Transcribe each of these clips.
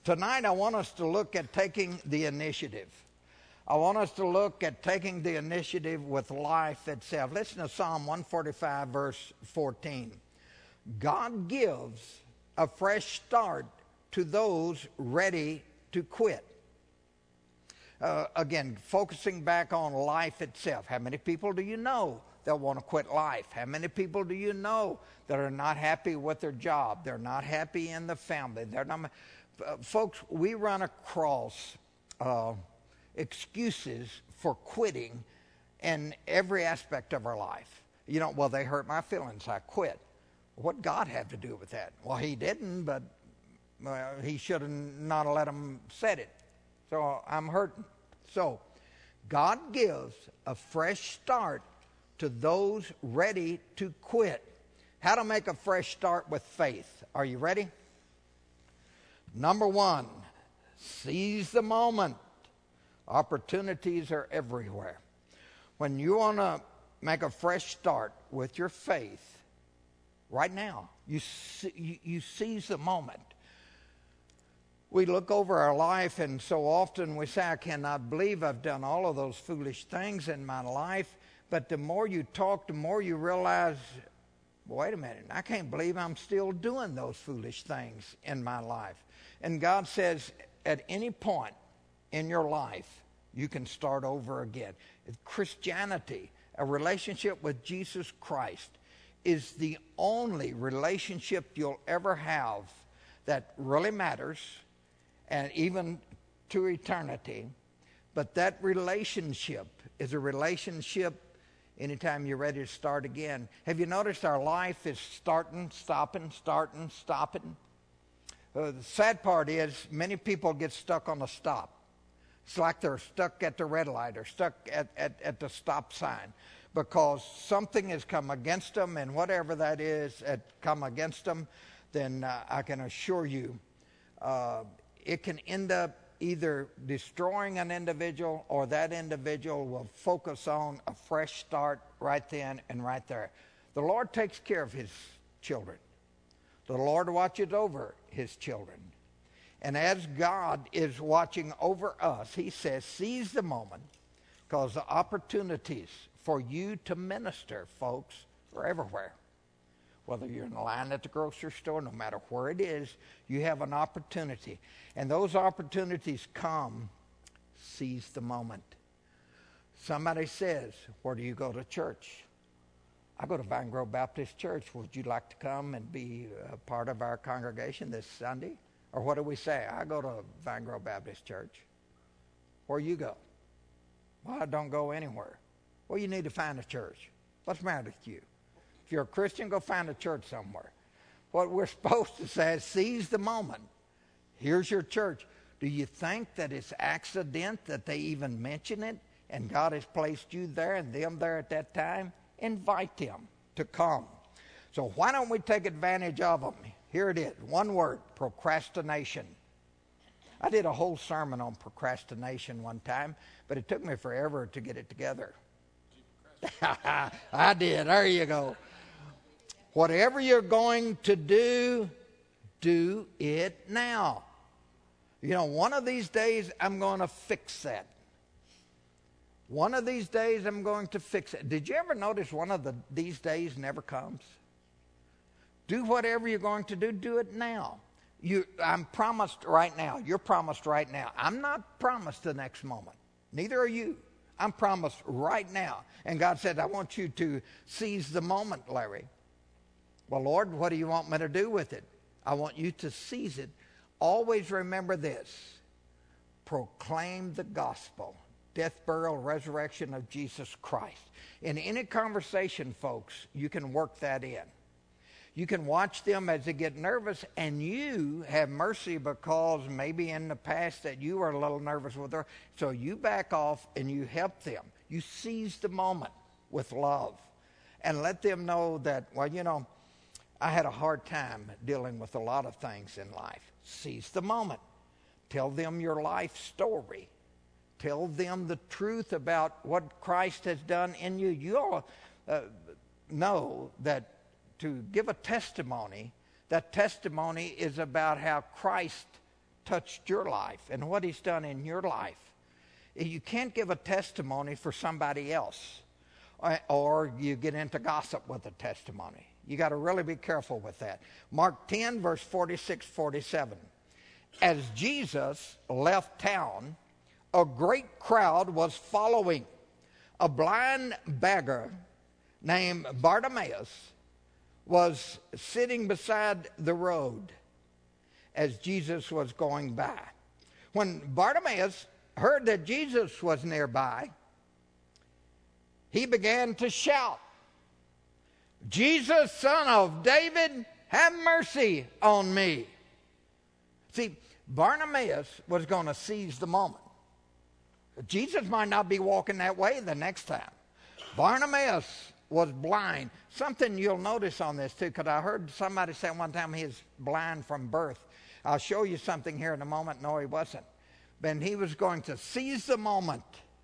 Tonight I want us to look at taking the initiative. I want us to look at taking the initiative with life itself. Listen to Psalm 145, verse 14. God gives a fresh start to those ready to quit. Again, focusing back on life itself. How many people do you know that want to quit life? How many people do you know that are not happy with their job? They're not happy in the family. They're not. Folks, we run across excuses for quitting in every aspect of our life. You know, well, they hurt my feelings, I quit. What God have to do with that? Well, he didn't, but he should have not let them said it. So I'm hurting. So God gives a fresh start to those ready to quit. How to make a fresh start with faith. Are you ready? Number one, seize the moment. Opportunities are everywhere. When you want to make a fresh start with your faith, right now, you seize the moment. We look over our life and so often we say, I cannot believe I've done all of those foolish things in my life. But the more you talk, the more you realize, wait a minute, I can't believe I'm still doing those foolish things in my life. And God says, at any point in your life, you can start over again. Christianity, a relationship with Jesus Christ, is the only relationship you'll ever have that really matters, and even to eternity. But that relationship is a relationship anytime you're ready to start again. Have you noticed our life is starting, stopping, starting, stopping? The sad part is many people get stuck on the stop. It's like they're stuck at the red light or stuck at the stop sign because something has come against them, and whatever that is that come against them, then I can assure you it can end up either destroying an individual or that individual will focus on a fresh start right then and right there. The Lord takes care of his children. The Lord watches over his children. And as God is watching over us, he says, seize the moment, because the opportunities for you to minister, folks, are everywhere. Whether you're in the line at the grocery store, no matter where it is, you have an opportunity. And those opportunities come, seize the moment. Somebody says, where do you go to church? I go to Vine Grove Baptist Church. Would you like to come and be a part of our congregation this Sunday? Or what do we say? I go to Vine Grove Baptist Church. Where you go? Well, I don't go anywhere. Well, you need to find a church. What's the matter with you? If you're a Christian, go find a church somewhere. What we're supposed to say is seize the moment. Here's your church. Do you think that it's accident that they even mention it and God has placed you there and them there at that time? Invite them to come. So why don't we take advantage of them? Here it is. One word, procrastination. I did a whole sermon on procrastination one time, but it took me forever to get it together. I did. There you go. Whatever you're going to do, do it now. You know, one of these days I'm going to fix that. One of these days I'm going to fix it. Did you ever notice one of these days never comes? Do whatever you're going to do, do it now. I'm promised right now. You're promised right now. I'm not promised the next moment. Neither are you. I'm promised right now. And God said, I want you to seize the moment, Larry. Well, Lord, what do you want me to do with it? I want you to seize it. Always remember this. Proclaim the gospel. Death, burial, resurrection of Jesus Christ. In any conversation, folks, you can work that in. You can watch them as they get nervous, and you have mercy because maybe in the past that you were a little nervous with her. So you back off and you help them. You seize the moment with love and let them know that, well, you know, I had a hard time dealing with a lot of things in life. Seize the moment. Tell them your life story. Tell them the truth about what Christ has done in you. You all know that to give a testimony, that testimony is about how Christ touched your life and what he's done in your life. You can't give a testimony for somebody else, or you get into gossip with a testimony. You got to really be careful with that. Mark 10, verse 46, 47. As Jesus left town, a great crowd was following. A blind beggar named Bartimaeus was sitting beside the road as Jesus was going by. When Bartimaeus heard that Jesus was nearby, he began to shout, "Jesus, Son of David, have mercy on me." See, Bartimaeus was going to seize the moment. Jesus might not be walking that way the next time. Bartimaeus was blind. Something you'll notice on this too, because I heard somebody say one time he was blind from birth. I'll show you something here in a moment. No, he wasn't. But he was going to seize the moment.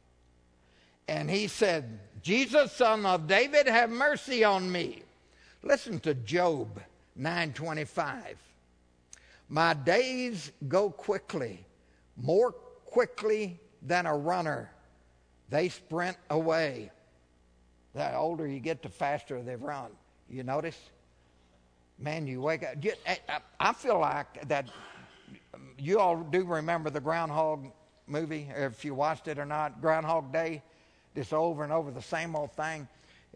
And he said, "Jesus, Son of David, have mercy on me." Listen to Job 9:25. "My days go quickly, more quickly than a runner. They sprint away." The older you get, the faster they run. You notice? Man, you wake up. I feel like that. You all do remember the Groundhog movie, if you watched it or not. Groundhog Day, just over and over the same old thing.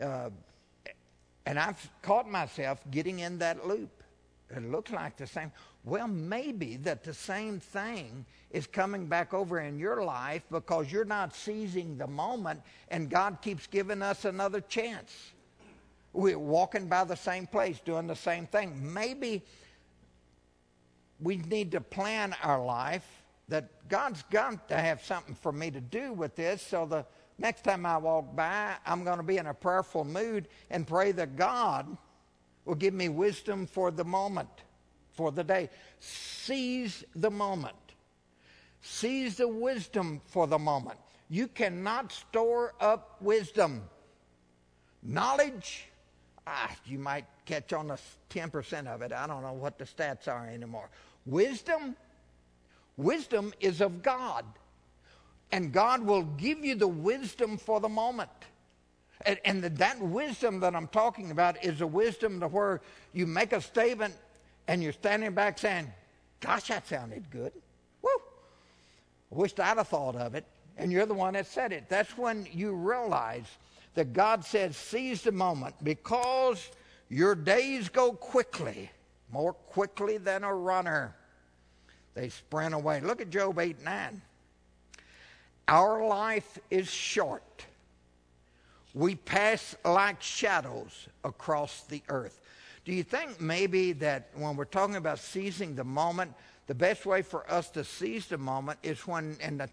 And I've caught myself getting in that loop. It looks like the same. Well, maybe that the same thing is coming back over in your life because you're not seizing the moment, and God keeps giving us another chance. We're walking by the same place, doing the same thing. Maybe we need to plan our life that God's got to have something for me to do with this, so the next time I walk by, I'm going to be in a prayerful mood and pray that God will give me wisdom for the moment, for the day. Seize the moment. Seize the wisdom for the moment. You cannot store up wisdom. Knowledge, you might catch on the 10% of it. I don't know what the stats are anymore. Wisdom is of God. And God will give you the wisdom for the moment. And that wisdom that I'm talking about is a wisdom to where you make a statement and you're standing back saying, "Gosh, that sounded good. Woo! I wished I'd have thought of it." And you're the one that said it. That's when you realize that God says, seize the moment, because your days go quickly, more quickly than a runner. They sprint away. Look at Job 8:9. Our life is short. We pass like shadows across the earth. Do you think maybe that when we're talking about seizing the moment, the best way for us to seize the moment is when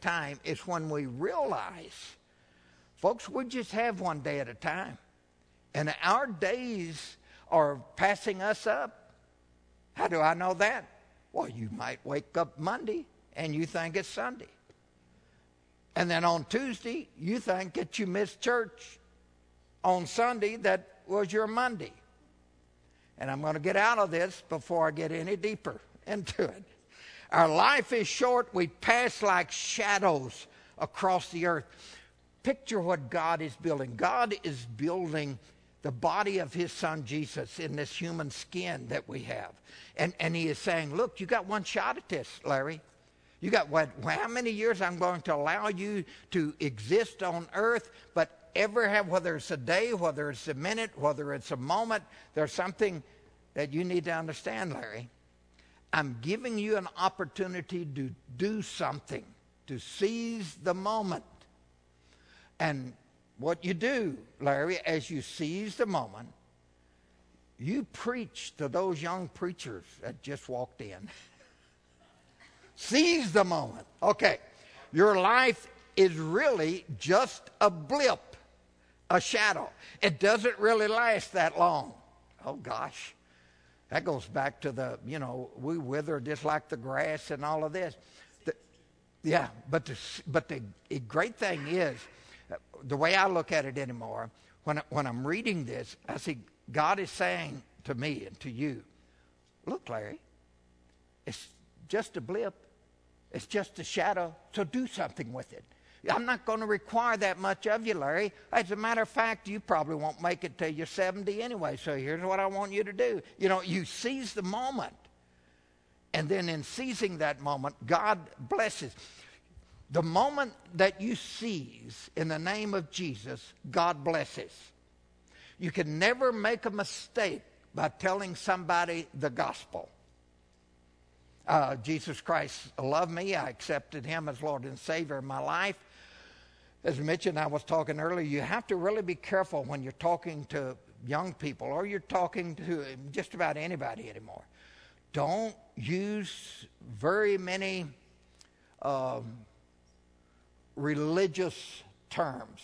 we realize, folks, we just have one day at a time. And our days are passing us up. How do I know that? Well, you might wake up Monday and you think it's Sunday. And then on Tuesday, you think that you missed church. On Sunday, that was your Monday. And I'm going to get out of this before I get any deeper into it. Our life is short. We pass like shadows across the earth. Picture what God is building. God is building the body of his son Jesus in this human skin that we have. And he is saying, look, you got one shot at this, Larry. You got how many years I'm going to allow you to exist on earth, but whether it's a day, whether it's a minute, whether it's a moment, there's something that you need to understand, Larry. I'm giving you an opportunity to do something, to seize the moment. And what you do, Larry, as you seize the moment, you preach to those young preachers that just walked in. Seize the moment. Okay, your life is really just a blip, a shadow. It doesn't really last that long. Oh, gosh. That goes back to we wither just like the grass and all of this. But the great thing is, the way I look at it anymore, when I'm reading this, I see God is saying to me and to you, look, Larry, it's just a blip. It's just a shadow, so do something with it. I'm not going to require that much of you, Larry. As a matter of fact, you probably won't make it till you're 70 anyway, so here's what I want you to do. You know, you seize the moment. And then in seizing that moment, God blesses. The moment that you seize in the name of Jesus, God blesses. You can never make a mistake by telling somebody the gospel. Jesus Christ loved me. I accepted him as Lord and Savior of my life. As mentioned, I was talking earlier, you have to really be careful when you're talking to young people or you're talking to just about anybody anymore. Don't use very many religious terms.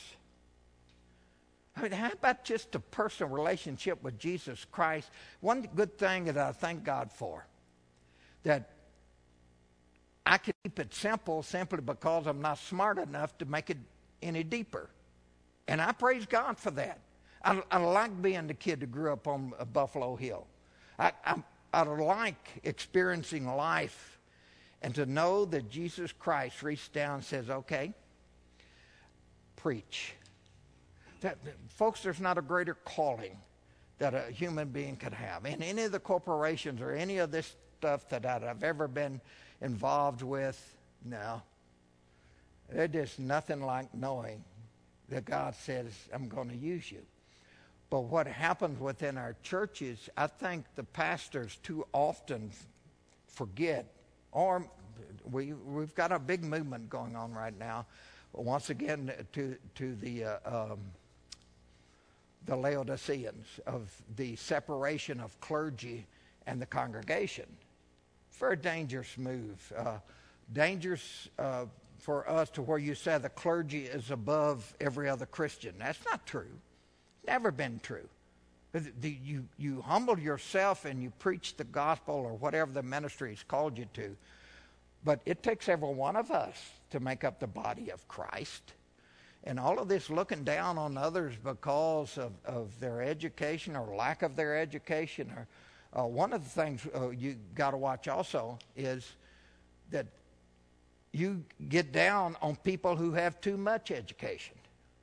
I mean, how about just a personal relationship with Jesus Christ? One good thing that I thank God for, that I can keep it simple simply because I'm not smart enough to make it any deeper. And I praise God for that. I like being the kid that grew up on Buffalo Hill. I like experiencing life and to know that Jesus Christ reached down and says, okay, preach. Folks, there's not a greater calling that a human being could have. In any of the corporations or any of this stuff that I've ever been involved with, no. There's just nothing like knowing that God says, I'm going to use you. But what happens within our churches, I think the pastors too often forget, or we've got a big movement going on right now, once again to the Laodiceans, of the separation of clergy and the congregation. Very dangerous move. Dangerous for us to where you say the clergy is above every other Christian. That's not true. Never been true. You humble yourself and you preach the gospel or whatever the ministry has called you to. But it takes every one of us to make up the body of Christ. And all of this looking down on others because of their education or lack of their education. Or one of the things you got to watch also is that you get down on people who have too much education.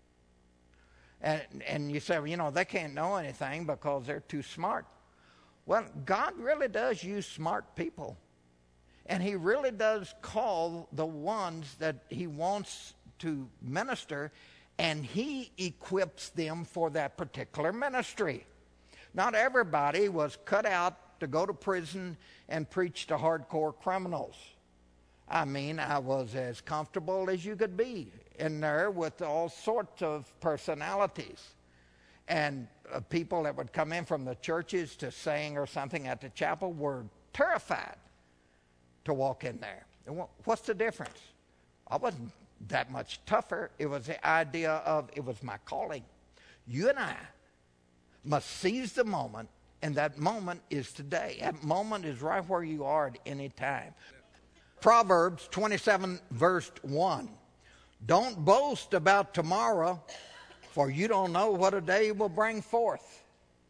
And you say, well, you know, they can't know anything because they're too smart. Well, God really does use smart people. And he really does call the ones that he wants to minister, and he equips them for that particular ministry. Not everybody was cut out to go to prison and preach to hardcore criminals. I mean, I was as comfortable as you could be in there with all sorts of personalities. And people that would come in from the churches to sing or something at the chapel were terrified to walk in there. And what's the difference? I wasn't that much tougher. It was the idea of it was my calling. You and I must seize the moment, and that moment is today. That moment is right where you are at any time. Proverbs 27 verse 1. Don't boast about tomorrow, for you don't know what a day will bring forth.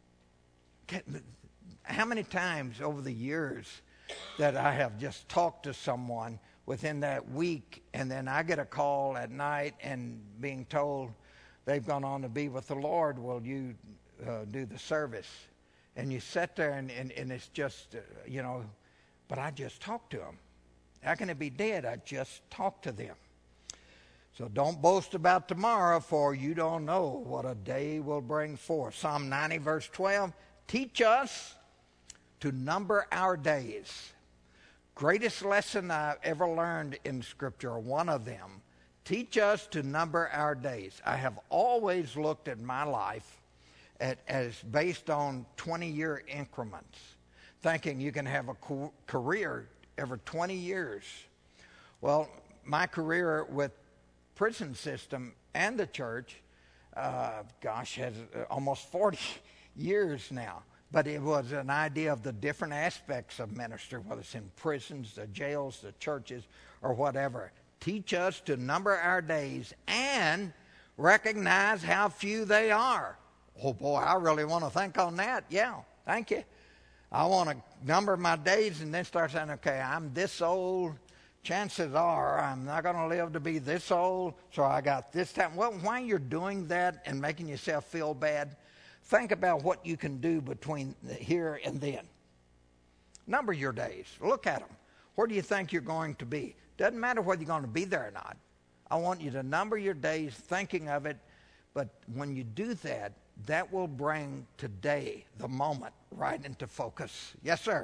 How many times over the years that I have just talked to someone within that week, and then I get a call at night and being told they've gone on to be with the Lord, will you do the service? And you sit there and it's just, but I just talked to them. How can it be dead? I just talked to them. So don't boast about tomorrow, for you don't know what a day will bring forth. Psalm 90 verse 12, teach us to number our days. Greatest lesson I've ever learned in Scripture, one of them, teach us to number our days. I have always looked at my life as based on 20-year increments, thinking you can have a career every 20 years. Well, my career with prison system and the church, has almost 40 years now. But it was an idea of the different aspects of ministry, whether it's in prisons, the jails, the churches, or whatever. Teach us to number our days and recognize how few they are. Oh, boy, I really want to think on that. Yeah, thank you. I want to number my days and then start saying, okay, I'm this old. chances are I'm not going to live to be this old, so I got this time. Well, while you're doing that and making yourself feel bad, think about what you can do between here and then. Number your days. Look at them. Where do you think you're going to be? Doesn't matter whether you're going to be there or not. I want you to number your days thinking of it, but when you do that, that will bring today, the moment, right into focus. Yes, sir.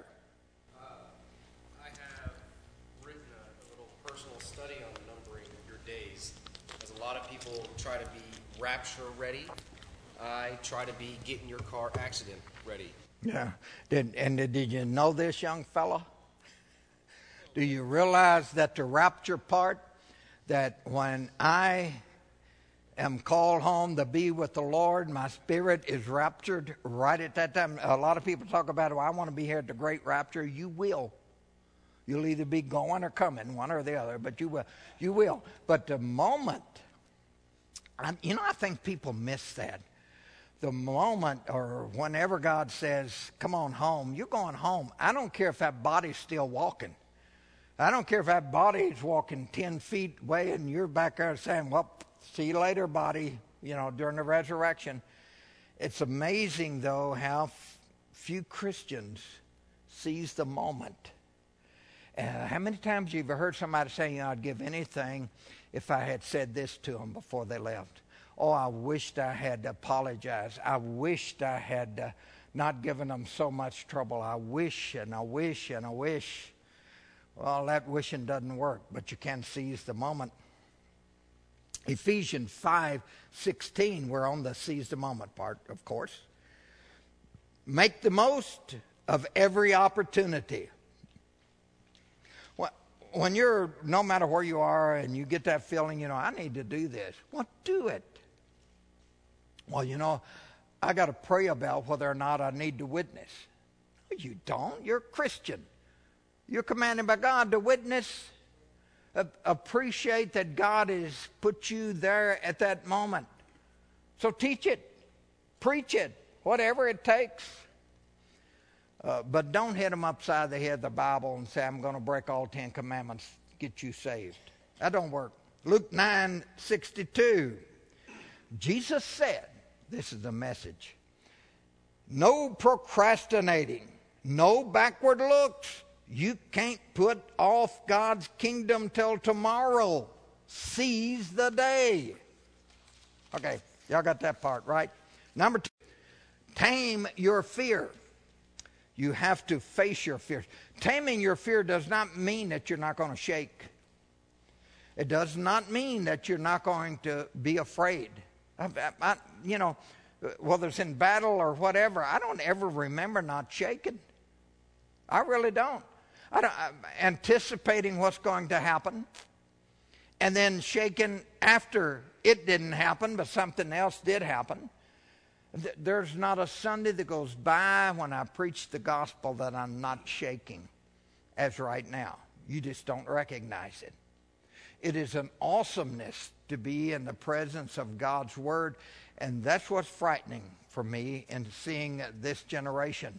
I have written a little personal study on numbering your days. As a lot of people try to be rapture ready, I try to be get in your car accident ready. Yeah. Did you know this, young fella? Do you realize that the rapture part, that when I am called home to be with the Lord, my spirit is raptured right at that time? A lot of people talk about, well, I want to be here at the great rapture. You will. You'll either be going or coming, one or the other, but you will. You will. But the moment, I think people miss that. The moment or whenever God says, come on home, you're going home. I don't care if that body's still walking. I don't care if that body's walking 10 feet away and you're back there saying, well, see you later, body, during the resurrection. It's amazing, though, how few Christians seize the moment. How many times have you ever heard somebody say, I'd give anything if I had said this to them before they left? Oh, I wished I had apologized. I wished I had not given them so much trouble. I wish and I wish and I wish. Well, that wishing doesn't work, but you can seize the moment. Ephesians 5:16, we're on the seize the moment part, of course. Make the most of every opportunity. When you're, no matter where you are, and you get that feeling, I need to do this. Well, do it. Well, I got to pray about whether or not I need to witness. You don't. You're a Christian. You're commanded by God to witness. Appreciate that God has put you there at that moment. So teach it. Preach it. Whatever it takes. But don't hit them upside the head of the Bible and say, I'm going to break all 10 commandments to get you saved. That don't work. Luke 9:62. Jesus said, this is the message, no procrastinating, no backward looks. You can't put off God's kingdom till tomorrow. Seize the day. Okay, y'all got that part, right? Number 2, tame your fear. You have to face your fears. Taming your fear does not mean that you're not going to shake. It does not mean that you're not going to be afraid. Whether it's in battle or whatever, I don't ever remember not shaking. I really don't. I'm anticipating what's going to happen, and then shaking after it didn't happen, but something else did happen. There's not a Sunday that goes by when I preach the gospel that I'm not shaking, as right now. You just don't recognize it. It is an awesomeness to be in the presence of God's Word, and that's what's frightening for me in seeing this generation.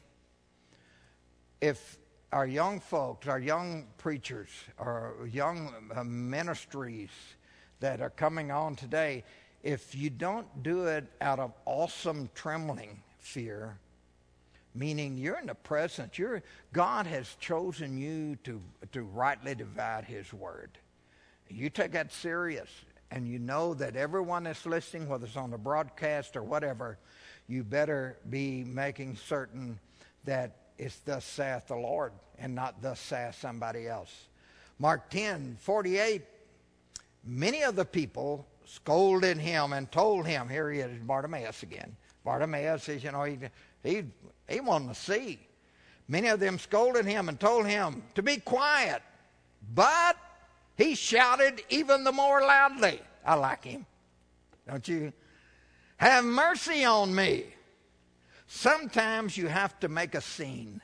If our young folks, our young preachers, our young ministries that are coming on today, if you don't do it out of awesome trembling fear, meaning you're in the presence, God has chosen you to rightly divide His Word. You take that serious, and you know that everyone that's listening, whether it's on the broadcast or whatever, you better be making certain that it's thus saith the Lord and not thus saith somebody else. Mark 10:48, many of the people scolded him and told him, here he is, Bartimaeus again. Bartimaeus says, he wanted to see. Many of them scolded him and told him to be quiet, but he shouted even the more loudly. I like him. Don't you? Have mercy on me. Sometimes you have to make a scene.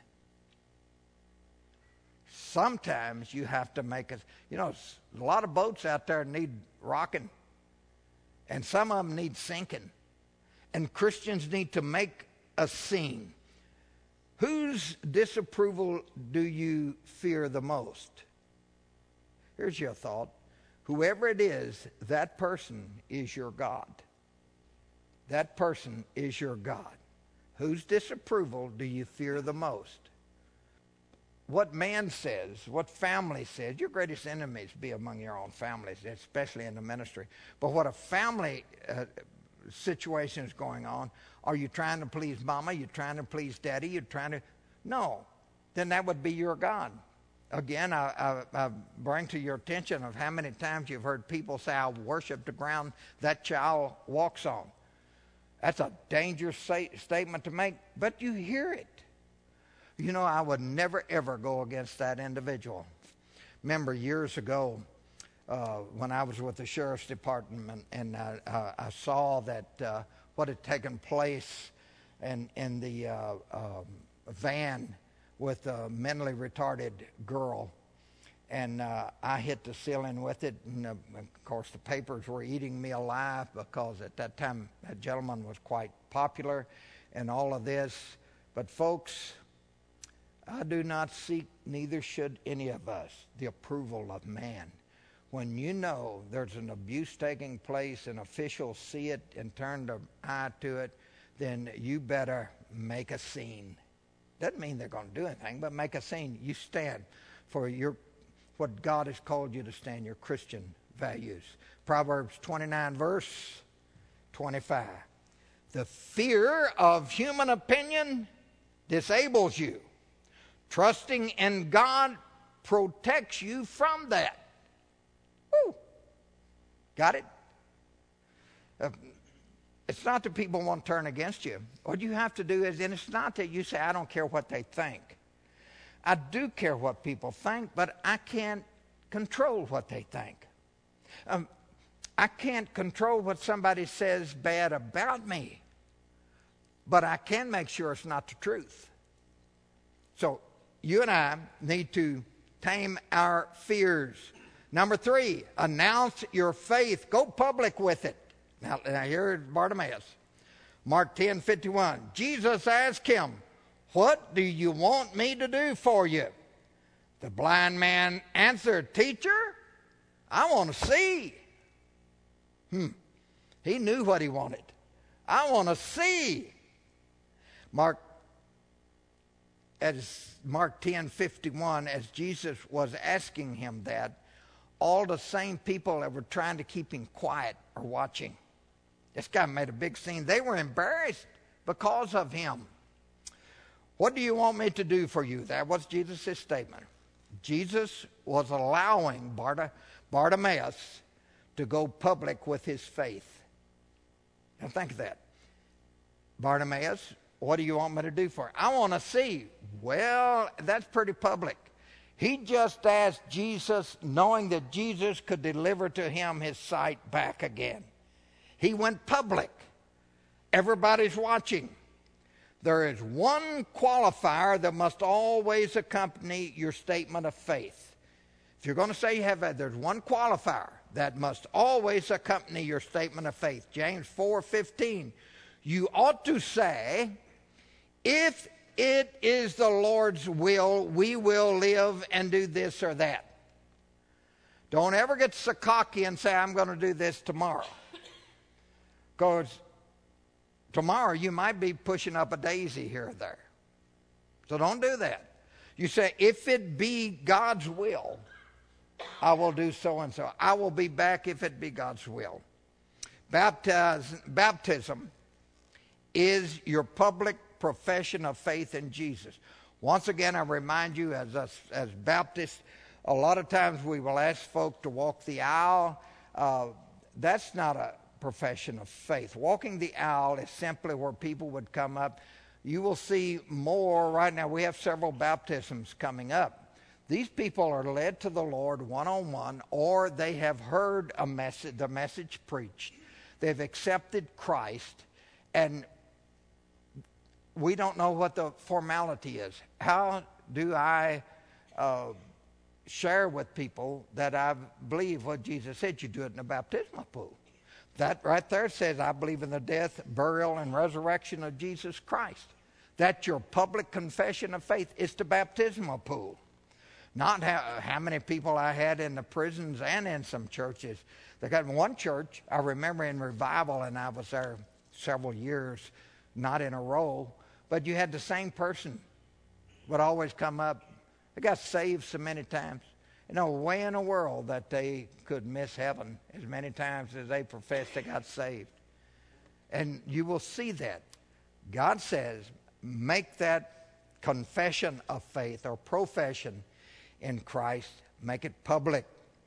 Sometimes you have to make a lot of boats out there need rocking. And some of them need sinking. And Christians need to make a scene. Whose disapproval do you fear the most? Here's your thought. Whoever it is, that person is your God. That person is your God. Whose disapproval do you fear the most? What man says, what family says, your greatest enemies be among your own families, especially in the ministry. But what a family situation is going on, are you trying to please mama? You're trying to please daddy? You're trying to... No. Then that would be your God. Again, I bring to your attention of how many times you've heard people say, I worship the ground that child walks on. That's a dangerous statement to make, but you hear it. You know, I would never, ever go against that individual. Remember years ago when I was with the Sheriff's Department and I saw that what had taken place in the van with a mentally retarded girl. And I hit the ceiling with it. And, of course, the papers were eating me alive because at that time that gentleman was quite popular and all of this. But, folks, I do not seek, neither should any of us, the approval of man. When you know there's an abuse taking place and officials see it and turn their eye to it, then you better make a scene. Doesn't mean they're going to do anything, but make a scene. You stand for what God has called you to stand, your Christian values. Proverbs 29, verse 25. The fear of human opinion disables you. Trusting in God protects you from that. Woo. Got it? It's not that people won't turn against you. What you have to do is, and it's not that you say, I don't care what they think. I do care what people think, but I can't control what they think. I can't control what somebody says bad about me, but I can make sure it's not the truth. So you and I need to tame our fears. Number 3, announce your faith. Go public with it. Now here's Bartimaeus. Mark 10:51. Jesus asked him, what do you want me to do for you? The blind man answered, Teacher, I want to see. He knew what he wanted. I want to see. Mark 10:51, as Jesus was asking him that, all the same people that were trying to keep him quiet are watching. This guy made a big scene. They were embarrassed because of him. What do you want me to do for you? That was Jesus' statement. Jesus was allowing Bartimaeus to go public with his faith. Now think of that. Bartimaeus, what do you want me to do for you? I want to see. Well, that's pretty public. He just asked Jesus, knowing that Jesus could deliver to him his sight back again. He went public. Everybody's watching. There is one qualifier that must always accompany your statement of faith. If you're going to say you have that, there's one qualifier that must always accompany your statement of faith. James 4:15. You ought to say, if it is the Lord's will, we will live and do this or that. Don't ever get so cocky and say, I'm going to do this tomorrow. Because tomorrow you might be pushing up a daisy here or there. So don't do that. You say, if it be God's will, I will do so and so. I will be back if it be God's will. Baptism is your public profession of faith in Jesus. Once again, I remind you, as Baptists, a lot of times we will ask folk to walk the aisle. That's not a profession of faith. Walking the aisle is simply where people would come up. You will see more right now. We have several baptisms coming up. These people are led to the Lord one-on-one, or they have heard the message preached. They've accepted Christ, and we don't know what the formality is. How do I share with people that I believe what Jesus said? You do it in a baptismal pool. That right there says, I believe in the death, burial, and resurrection of Jesus Christ. That's your public confession of faith. It's the baptismal pool. Not how many people I had in the prisons and in some churches. They got one church, I remember in revival, and I was there several years, not in a row, but you had the same person would always come up. They got saved so many times. No way in the world that they could miss heaven as many times as they professed they got saved. And you will see that. God says, make that confession of faith or profession in Christ, make it public.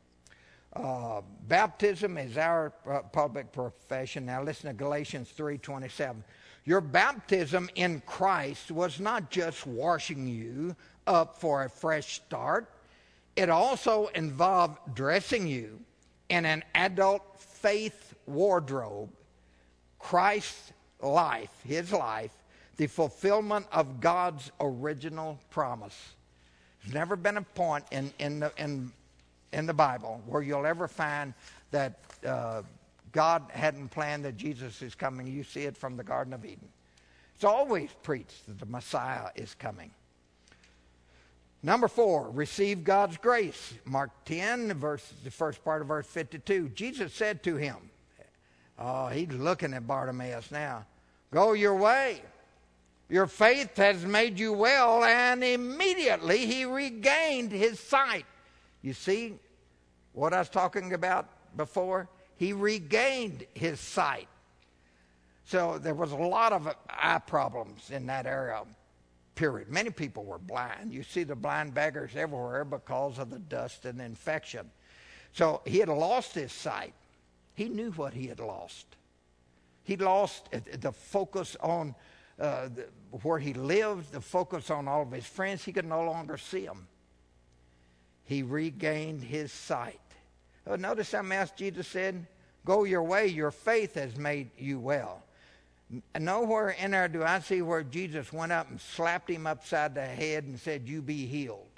Baptism is our public profession. Now listen to Galatians 3:27. Your baptism in Christ was not just washing you up for a fresh start. It also involved dressing you in an adult faith wardrobe. Christ's life, his life, the fulfillment of God's original promise. There's never been a point in the Bible where you'll ever find that God hadn't planned that Jesus is coming. You see it from the Garden of Eden. It's always preached that the Messiah is coming. Number 4, receive God's grace. Mark 10, the first part of verse 52. Jesus said to him, he's looking at Bartimaeus now, go your way. Your faith has made you well, and immediately he regained his sight. You see what I was talking about before? He regained his sight. So there was a lot of eye problems in that area, period. Many people were blind. You see the blind beggars everywhere because of the dust and infection. So he had lost his sight. He knew what he had lost. He lost the focus on where he lived, the focus on all of his friends. He could no longer see them. He regained his sight. Notice something else Jesus said. Go your way, your faith has made you well. Nowhere in there do I see where Jesus went up and slapped him upside the head and said, you be healed.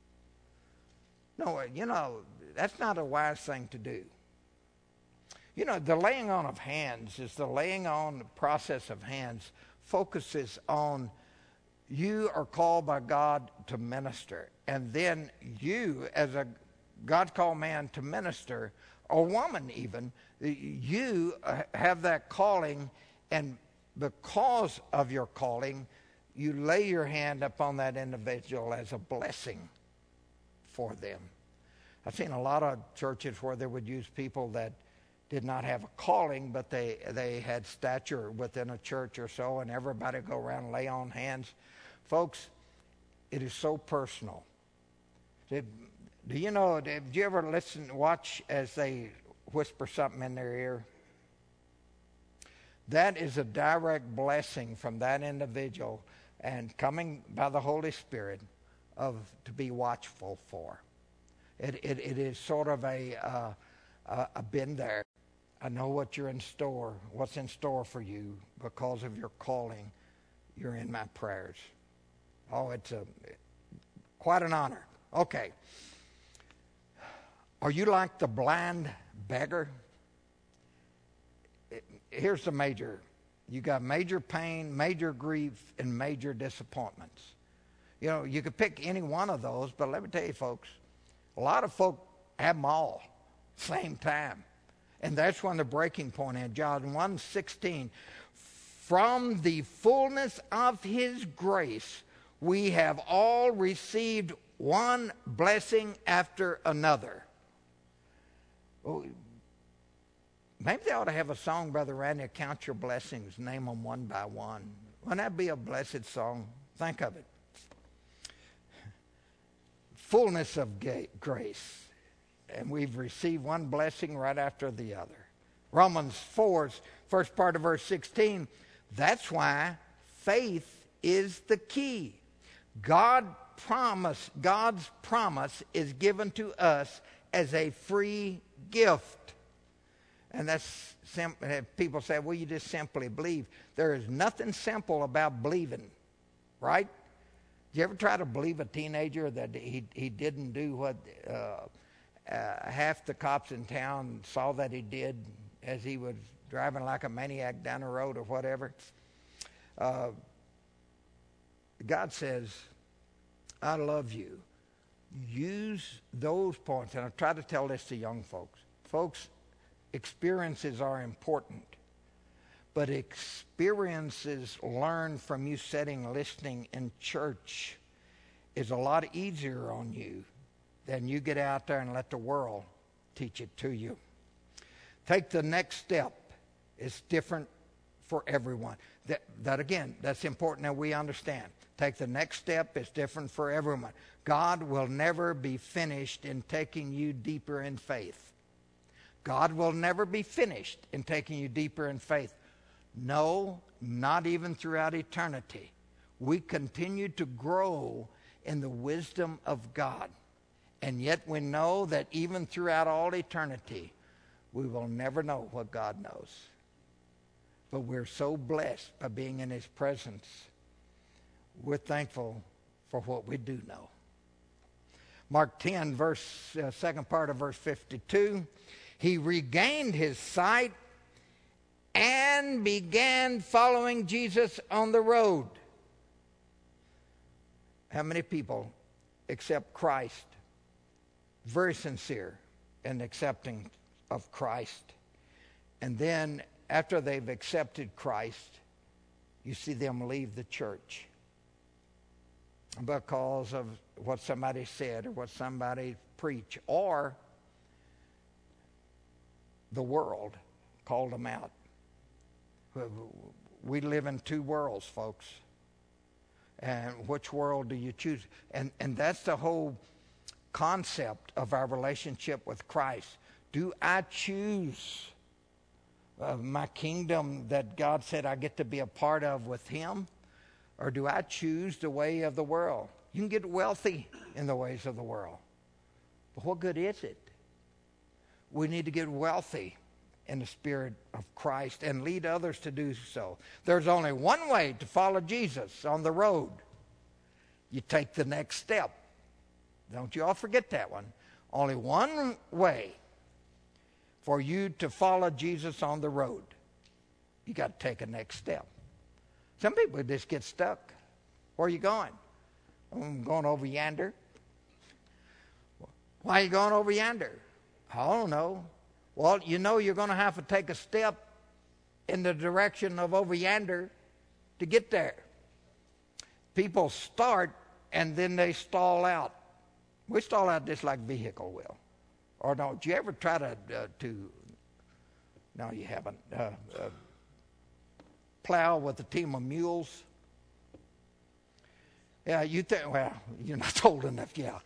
No, that's not a wise thing to do. The laying on of hands is the laying on process of hands focuses on you are called by God to minister. And then you, as a God-called man to minister, or woman even, you have that calling, and because of your calling, you lay your hand upon that individual as a blessing for them. I've seen a lot of churches where they would use people that did not have a calling, but they had stature within a church or so, and everybody go around and lay on hands. Folks, it is so personal. Did you ever watch as they whisper something in their ear? That is a direct blessing from that individual and coming by the Holy Spirit to be watchful for. It is sort of a been there. I know what's in store for you because of your calling. You're in my prayers. Oh, it's quite an honor. Okay. Are you like the blind beggar? Here's the major. You got major pain, major grief, and major disappointments. You could pick any one of those, but let me tell you, folks, a lot of folk have them all same time. And that's when the breaking point is. John 1:16. From the fullness of his grace, we have all received one blessing after another. Oh, maybe they ought to have a song, Brother Randy, count your blessings, name them one by one. Wouldn't that be a blessed song? Think of it. Fullness of grace. And we've received one blessing right after the other. Romans 4's first part of verse 16. That's why faith is the key. God's promise is given to us as a free gift. And that's people say, well, you just simply believe. There is nothing simple about believing, right? Did you ever try to believe a teenager that he didn't do what half the cops in town saw that he did as he was driving like a maniac down the road or whatever? God says, I love you. use those points. And I try to tell this to young folks. Folks, experiences are important. But experiences learned from you sitting, listening in church is a lot easier on you than you get out there and let the world teach it to you. Take the next step. It's different for everyone. That again, that's important that we understand. Take the next step. It's different for everyone. God will never be finished in taking you deeper in faith. God will never be finished in taking you deeper in faith. No, not even throughout eternity. We continue to grow in the wisdom of God. And yet we know that even throughout all eternity, we will never know what God knows. But we're so blessed by being in His presence. We're thankful for what we do know. Mark 10, second part of verse 52. He regained his sight and began following Jesus on the road. How many people accept Christ? Very sincere in accepting of Christ. And then after they've accepted Christ, you see them leave the church because of what somebody said or what somebody preached, or the world called them out. We live in two worlds, folks. And which world do you choose? And that's the whole concept of our relationship with Christ. Do I choose my kingdom that God said I get to be a part of with Him? Or do I choose the way of the world? You can get wealthy in the ways of the world. But what good is it? We need to get wealthy in the Spirit of Christ and lead others to do so. There's only one way to follow Jesus on the road. You take the next step. Don't you all forget that one. Only one way for you to follow Jesus on the road. You got to take a next step. Some people just get stuck. Where are you going? I'm going over yonder. Why are you going over yonder? I don't know. Well, you know you're going to have to take a step in the direction of over yonder to get there. People start and then they stall out. We stall out just like vehicle will. Or don't you ever try to no, you haven't, plow with a team of mules? Yeah, you think, well, you're not old enough, yeah.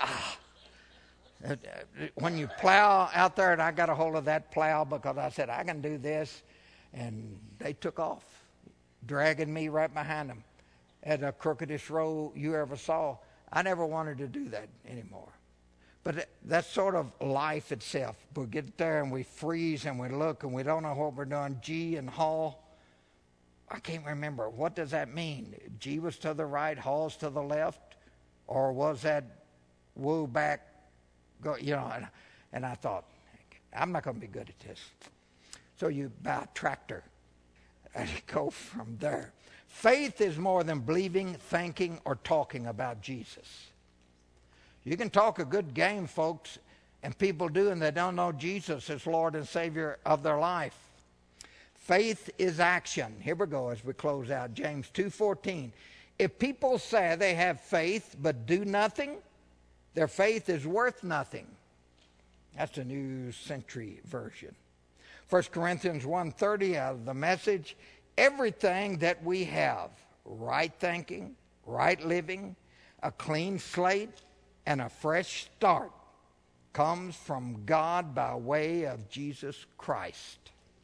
When you plow out there, and I got a hold of that plow because I said, I can do this, and they took off, dragging me right behind them at the crookedest road you ever saw. I never wanted to do that anymore. But that's sort of life itself. We get there and we freeze and we look and we don't know what we're doing. G and Hall. I can't remember. What does that mean? G was to the right, Hall's to the left? Or was that woo back? Go, you know, and I thought, I'm not going to be good at this. So you buy a tractor and you go from there. Faith is more than believing, thinking, or talking about Jesus. You can talk a good game, folks, and people do, and they don't know Jesus as Lord and Savior of their life. Faith is action. Here we go as we close out. James 2:14. If people say they have faith but do nothing, their faith is worth nothing. That's the New Century Version. 1 Corinthians 1:30 out of the Message. Everything that we have, right thinking, right living, a clean slate, and a fresh start, comes from God by way of Jesus Christ.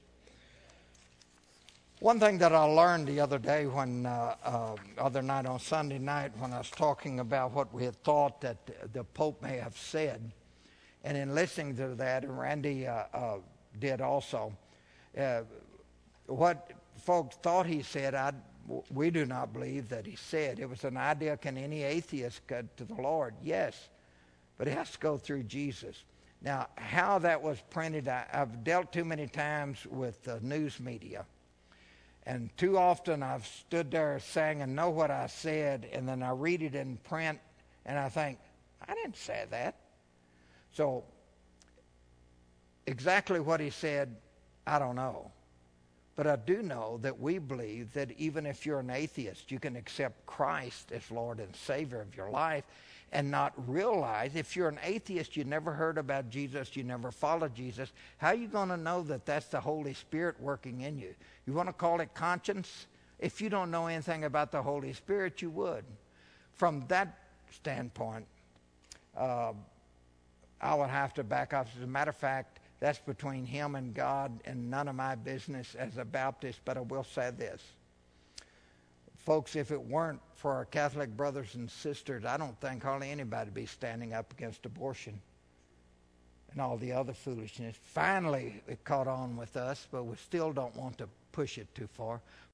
One thing that I learned the other day other night on Sunday night when I was talking about what we had thought that the Pope may have said, and in listening to that, and Randy did also, what folks thought he said, we do not believe that he said. It was an idea, can any atheist get to the Lord? Yes, but it has to go through Jesus. Now, how that was printed, I've dealt too many times with the news media. And too often I've stood there saying and know what I said, and then I read it in print, and I think, I didn't say that. So exactly what he said, I don't know. But I do know that we believe that even if you're an atheist, you can accept Christ as Lord and Savior of your life and not realize, if you're an atheist, you never heard about Jesus, you never followed Jesus, how are you going to know that that's the Holy Spirit working in you? You want to call it conscience? If you don't know anything about the Holy Spirit, you would. From that standpoint, I would have to back off. As a matter of fact, that's between him and God and none of my business as a Baptist, but I will say this. Folks, if it weren't for our Catholic brothers and sisters, I don't think hardly anybody would be standing up against abortion and all the other foolishness. Finally, it caught on with us, but we still don't want to push it too far.